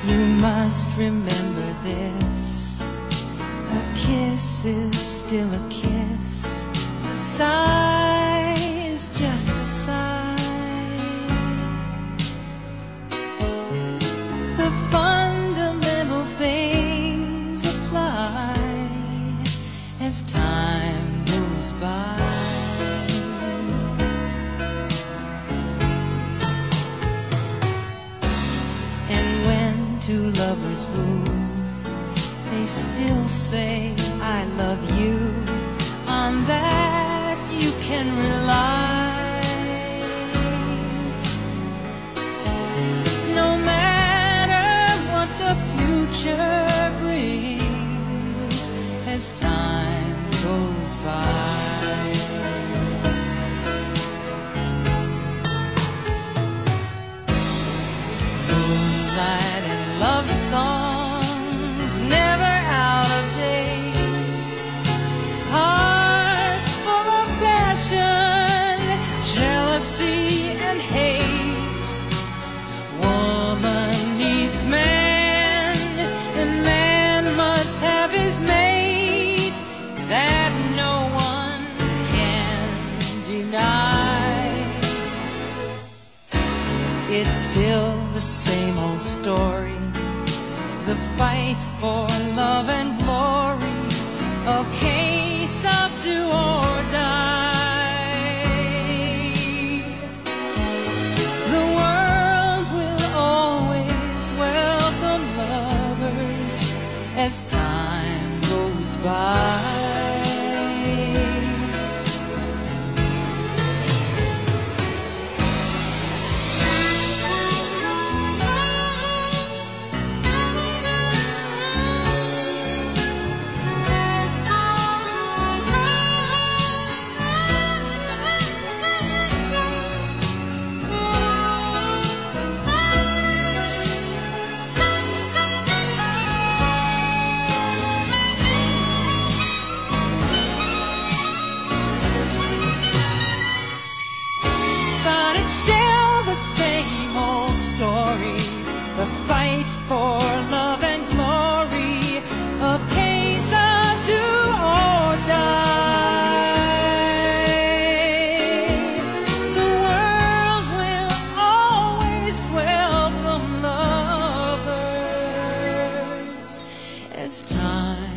You must remember this: a kiss is still a kiss. A sigh is just a sigh. The fundamental things apply as time goes by. And when two lovers woo, they still say I love you. On that you can rely. No matter what the future brings as time goes by. Moonlight and love songs, never out of date. Hearts full of passion, jealousy and hate. Woman needs man, and man must have his mate. That no one can deny. It's still the same old story, the fight for love and glory, a case of do or die. The world will always welcome lovers as time goes by. Still the same old story, the fight for love and glory, a case of do or die. The world will always welcome lovers as time